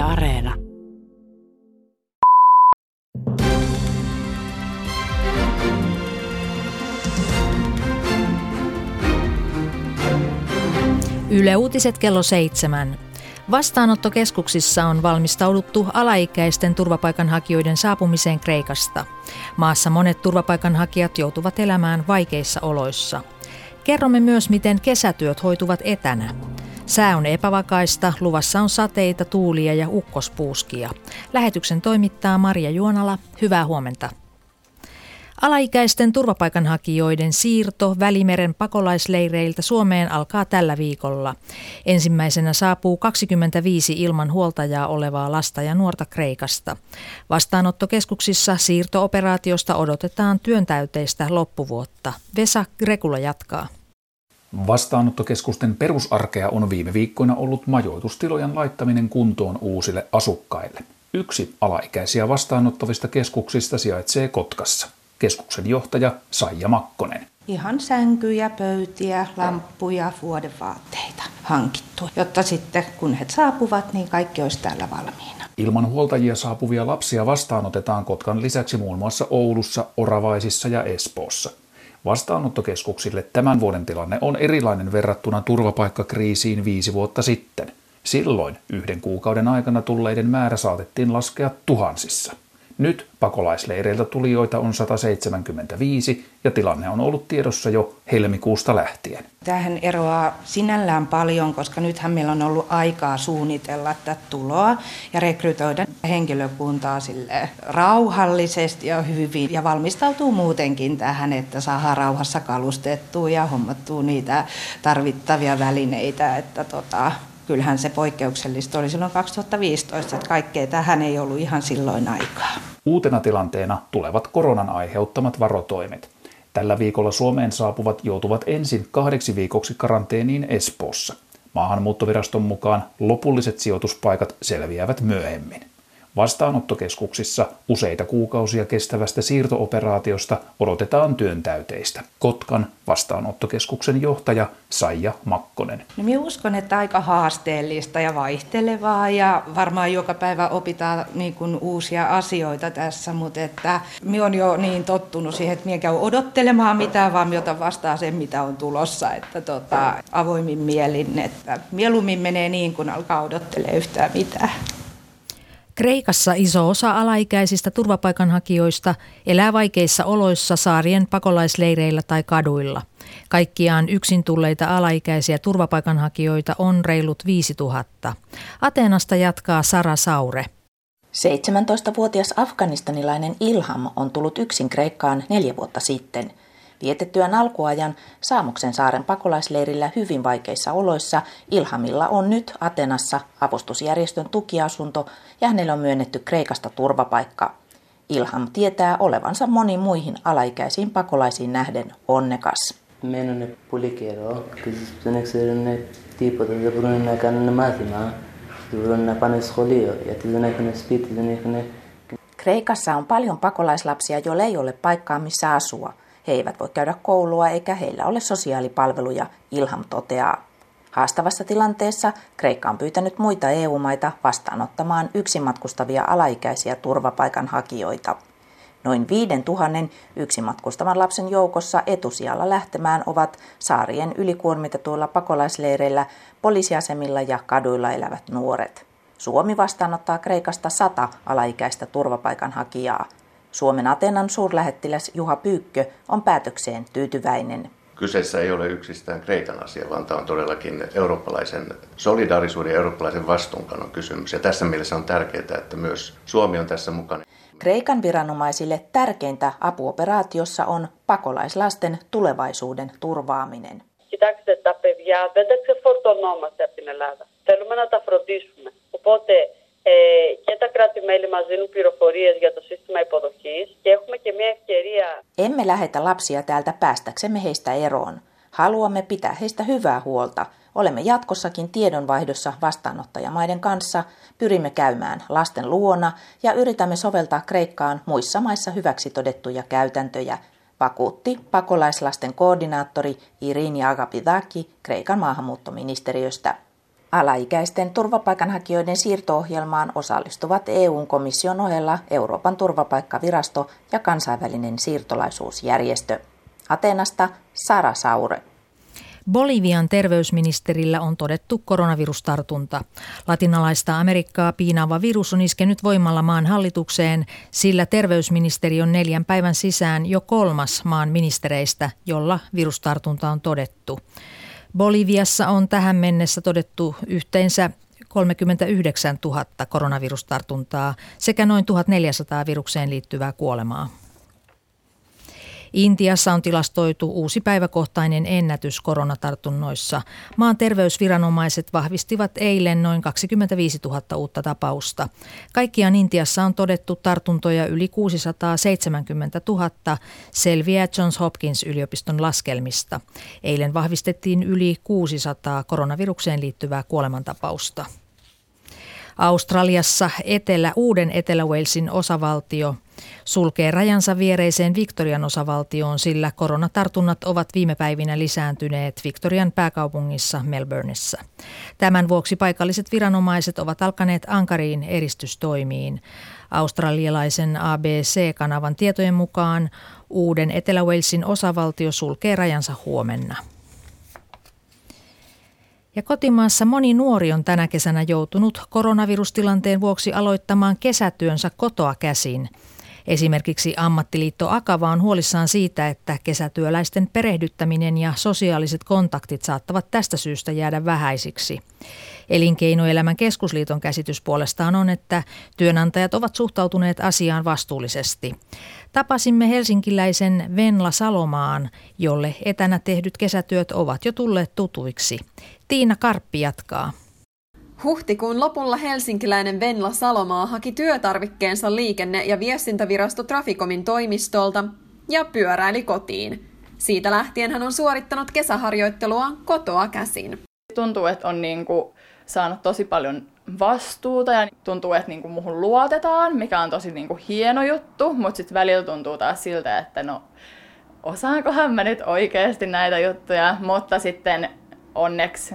Areena. Yle Uutiset kello 7. Vastaanottokeskuksissa on valmistauduttu alaikäisten turvapaikanhakijoiden saapumiseen Kreikasta. Maassa monet turvapaikanhakijat joutuvat elämään vaikeissa oloissa. Kerromme myös, miten kesätyöt hoituvat etänä. Sää on epävakaista, luvassa on sateita, tuulia ja ukkospuuskia. Lähetyksen toimittaa Maria Juonala. Hyvää huomenta. Alaikäisten turvapaikanhakijoiden siirto Välimeren pakolaisleireiltä Suomeen alkaa tällä viikolla. Ensimmäisenä saapuu 25 ilman huoltajaa olevaa lasta ja nuorta Kreikasta. Vastaanottokeskuksissa siirto-operaatiosta odotetaan työntäyteistä loppuvuotta. Vesa Grekula jatkaa. Vastaanottokeskusten perusarkea on viime viikkoina ollut majoitustilojen laittaminen kuntoon uusille asukkaille. Yksi alaikäisiä vastaanottavista keskuksista sijaitsee Kotkassa. Keskuksen johtaja Saija Makkonen. Ihan sänkyjä, pöytiä, lamppuja, vuodevaatteita hankittu, jotta sitten kun he saapuvat, niin kaikki olisi täällä valmiina. Ilman huoltajia saapuvia lapsia vastaanotetaan Kotkan lisäksi muun muassa Oulussa, Oravaisissa ja Espoossa. Vastaanottokeskuksille tämän vuoden tilanne on erilainen verrattuna turvapaikkakriisiin 5 vuotta sitten. Silloin 1 kuukauden aikana tulleiden määrä saatettiin laskea tuhansissa. Nyt pakolaisleireiltä tulijoita on 175 ja tilanne on ollut tiedossa jo helmikuusta lähtien. Tämähän eroaa sinällään paljon, koska nythän meillä on ollut aikaa suunnitella tätä tuloa ja rekrytoida henkilökuntaa sille rauhallisesti ja hyvin ja valmistautuu muutenkin tähän, että saadaan rauhassa kalustettua ja hommattua niitä tarvittavia välineitä, että kyllähän se poikkeuksellista oli silloin 2015, että kaikkea tähän ei ollut ihan silloin aikaa. Uutena tilanteena tulevat koronan aiheuttamat varotoimet. Tällä viikolla Suomeen saapuvat joutuvat ensin 2 viikoksi karanteeniin Espoossa. Maahanmuuttoviraston mukaan lopulliset sijoituspaikat selviävät myöhemmin. Vastaanottokeskuksissa useita kuukausia kestävästä siirto-operaatiosta odotetaan työntäyteistä. Kotkan vastaanottokeskuksen johtaja Saija Makkonen. No minä uskon, että aika haasteellista ja vaihtelevaa ja varmaan joka päivä opitaan niin kuin uusia asioita tässä, mutta että minä olen jo niin tottunut siihen, että minä en käy odottelemaan mitään, vaan minä otan vastaan sen, mitä on tulossa, että avoimin mielin, että mieluummin menee niin, kun alkaa odottelemaan yhtään mitään. Kreikassa iso osa alaikäisistä turvapaikanhakijoista elää vaikeissa oloissa saarien pakolaisleireillä tai kaduilla. Kaikkiaan yksin tulleita alaikäisiä turvapaikanhakijoita on reilut 5000. Ateenasta jatkaa Sara Saure. 17-vuotias afganistanilainen Ilham on tullut yksin Kreikkaan 4 vuotta sitten. Vietettyään alkuajan Saamoksen saaren pakolaisleirillä hyvin vaikeissa oloissa Ilhamilla on nyt Atenassa avustusjärjestön tukiasunto ja hänelle on myönnetty Kreikasta turvapaikka. Ilham tietää olevansa moniin muihin alaikäisiin pakolaisiin nähden onnekas. Kreikassa on paljon pakolaislapsia, joilla ei ole paikkaa missä asua. He eivät voi käydä koulua eikä heillä ole sosiaalipalveluja, Ilham toteaa. Haastavassa tilanteessa Kreikka on pyytänyt muita EU-maita vastaanottamaan yksin matkustavia alaikäisiä turvapaikanhakijoita. Noin 5000 yksin matkustavan lapsen joukossa etusijalla lähtemään ovat saarien ylikuormitetuilla pakolaisleireillä, poliisiasemilla ja kaduilla elävät nuoret. Suomi vastaanottaa Kreikasta 100 alaikäistä turvapaikanhakijaa. Suomen Ateenan suurlähettiläs Juha Pyykkö on päätökseen tyytyväinen. Kyseessä ei ole yksistään Kreikan asia, vaan tämä on todellakin eurooppalaisen solidaarisuuden ja eurooppalaisen vastuunkannon kysymys. Ja tässä mielessä on tärkeää, että myös Suomi on tässä mukana. Kreikan viranomaisille tärkeintä apuoperaatiossa on pakolaislasten tulevaisuuden turvaaminen. Κοιτάξτε, τα παιδιά δεν τα ξεφορτωνόμαστε από την Ελλάδα. Θέλουμε να τα φροντίσουμε. Οπότε και τα κράτη-μέλη μας δίνουν πληροφορίες για το σύστημα υποδοχής και έχουμε και μια ευκαιρία. Emme lähetä lapsia täältä päästäksemme heistä eroon. Haluamme pitää heistä hyvää huolta. Olemme jatkossakin tiedonvaihdossa vastaanottajamaiden kanssa, pyrimme käymään lasten luona ja yritämme soveltaa Kreikkaan muissa maissa hyväksi todettuja käytäntöjä, vakuutti pakolaislasten koordinaattori Irini Agapidaki Kreikan maahanmuuttoministeriöstä. Alaikäisten turvapaikanhakijoiden siirto-ohjelmaan osallistuvat EU-komission ohella Euroopan turvapaikkavirasto ja kansainvälinen siirtolaisuusjärjestö. Ateenasta Sara Saure. Bolivian terveysministerillä on todettu koronavirustartunta. Latinalaista Amerikkaa piinaava virus on iskenyt voimalla maan hallitukseen, sillä terveysministeri on 4 päivän sisään jo 3. maan ministereistä, jolla virustartunta on todettu. Boliviassa on tähän mennessä todettu yhteensä 39 000 koronavirustartuntaa sekä noin 1400 virukseen liittyvää kuolemaa. Intiassa on tilastoitu uusi päiväkohtainen ennätys koronatartunnoissa. Maan terveysviranomaiset vahvistivat eilen noin 25 000 uutta tapausta. Kaikkiaan Intiassa on todettu tartuntoja yli 670 000, selviää Johns Hopkins yliopiston laskelmista. Eilen vahvistettiin yli 600 koronavirukseen liittyvää kuolemantapausta. Australiassa uuden Etelä-Walesin osavaltio sulkee rajansa viereiseen Victorian osavaltioon, sillä koronatartunnat ovat viime päivinä lisääntyneet Victorian pääkaupungissa Melbourneissa. Tämän vuoksi paikalliset viranomaiset ovat alkaneet ankariin eristystoimiin. Australialaisen ABC-kanavan tietojen mukaan uuden Etelä-Walesin osavaltio sulkee rajansa huomenna. Ja kotimaassa moni nuori on tänä kesänä joutunut koronavirustilanteen vuoksi aloittamaan kesätyönsä kotoa käsin. Esimerkiksi ammattiliitto Akava on huolissaan siitä, että kesätyöläisten perehdyttäminen ja sosiaaliset kontaktit saattavat tästä syystä jäädä vähäisiksi. Elinkeinoelämän keskusliiton käsitys puolestaan on, että työnantajat ovat suhtautuneet asiaan vastuullisesti. Tapasimme helsinkiläisen Venla Salomaan, jolle etänä tehdyt kesätyöt ovat jo tulleet tutuiksi. Tiina Karppi jatkaa. Huhtikuun lopulla helsinkiläinen Venla Salomaa haki työtarvikkeensa liikenne- ja viestintävirasto Traficomin toimistolta ja pyöräili kotiin. Siitä lähtien hän on suorittanut kesäharjoittelua kotoa käsin. Tuntuu, että on saanut tosi paljon vastuuta ja tuntuu, että muhun luotetaan, mikä on tosi hieno juttu, mutta sitten välillä tuntuu taas siltä, että osaankohan mä nyt oikeasti näitä juttuja, mutta sitten onneksi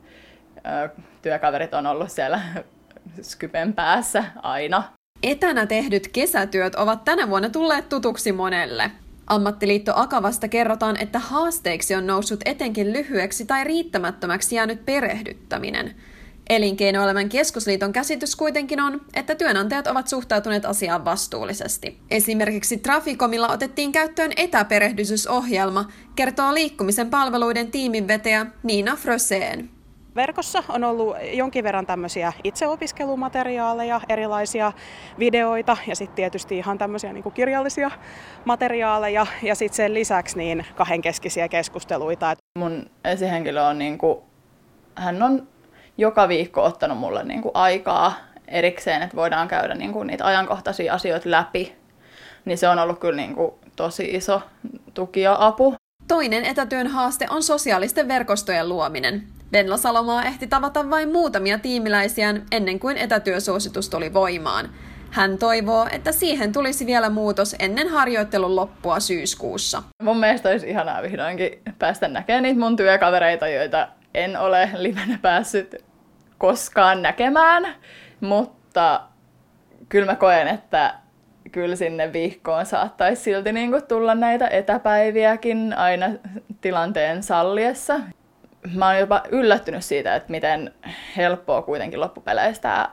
työkaverit on ollut siellä Skypen päässä aina. Etänä tehdyt kesätyöt ovat tänä vuonna tulleet tutuksi monelle. Ammattiliitto Akavasta kerrotaan, että haasteeksi on noussut etenkin lyhyeksi tai riittämättömäksi jäänyt perehdyttäminen. Elinkeinoelämän keskusliiton käsitys kuitenkin on, että työnantajat ovat suhtautuneet asiaan vastuullisesti. Esimerkiksi Traficomilla otettiin käyttöön etäperehdytysohjelma, kertoo liikkumisen palveluiden tiiminvetäjä Niina Fröseen. Verkossa on ollut jonkin verran tämmöisiä itseopiskelumateriaaleja, erilaisia videoita ja sitten tietysti ihan tämmöisiä kirjallisia materiaaleja ja sitten sen lisäksi kahdenkeskisiä keskusteluita. Mun esihenkilö on hän on joka viikko ottanut mulle aikaa erikseen, että voidaan käydä niitä ajankohtaisia asioita läpi. Niin se on ollut kyllä tosi iso tuki ja apu. Toinen etätyön haaste on sosiaalisten verkostojen luominen. Venla Salomaa ehti tavata vain muutamia tiimiläisiään ennen kuin etätyösuositus tuli voimaan. Hän toivoo, että siihen tulisi vielä muutos ennen harjoittelun loppua syyskuussa. Mun mielestä olisi ihanaa vihdoinkin päästä näkemään niitä mun työkavereita, joita en ole livenä päässyt koskaan näkemään. Mutta kyllä mä koen, että kyllä sinne viikkoon saattaisi silti tulla näitä etäpäiviäkin aina tilanteen salliessa. Mä oon jopa yllättynyt siitä, että miten helppoa kuitenkin loppupeleistä tämä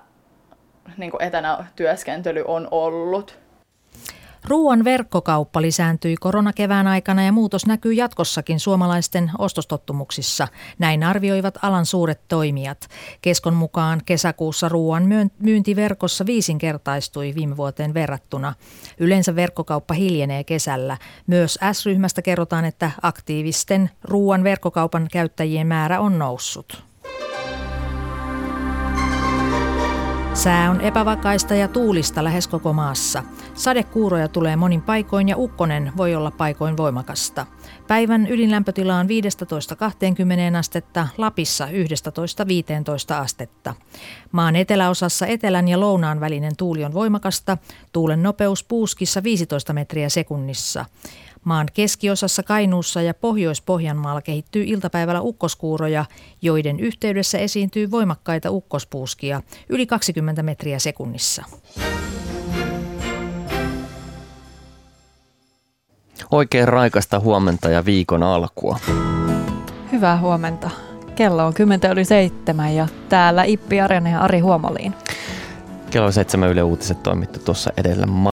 etänä työskentely on ollut. Ruoan verkkokauppa lisääntyi koronakevään aikana ja muutos näkyy jatkossakin suomalaisten ostostottumuksissa. Näin arvioivat alan suuret toimijat. Keskon mukaan kesäkuussa ruoan myynti verkossa 5-kertaistui viime vuoteen verrattuna. Yleensä verkkokauppa hiljenee kesällä. Myös S-ryhmästä kerrotaan, että aktiivisten ruoan verkkokaupan käyttäjien määrä on noussut. Sää on epävakaista ja tuulista lähes koko maassa. Sadekuuroja tulee monin paikoin ja ukkonen voi olla paikoin voimakasta. Päivän ydinlämpötila on 15-20 astetta, Lapissa 11-15 astetta. Maan eteläosassa etelän ja lounaan välinen tuuli on voimakasta, tuulen nopeus Puuskissa 15 metriä sekunnissa. Maan keskiosassa Kainuussa ja Pohjois-Pohjanmaalla kehittyy iltapäivällä ukkoskuuroja, joiden yhteydessä esiintyy voimakkaita ukkospuuskia yli 20 metriä sekunnissa. Oikein raikasta huomenta ja viikon alkua. Hyvää huomenta. Kello on 7:10 ja täällä Ippi Arjana ja Ari Huomaliin. Kello 7 Yle Uutiset toimittu tuossa edellä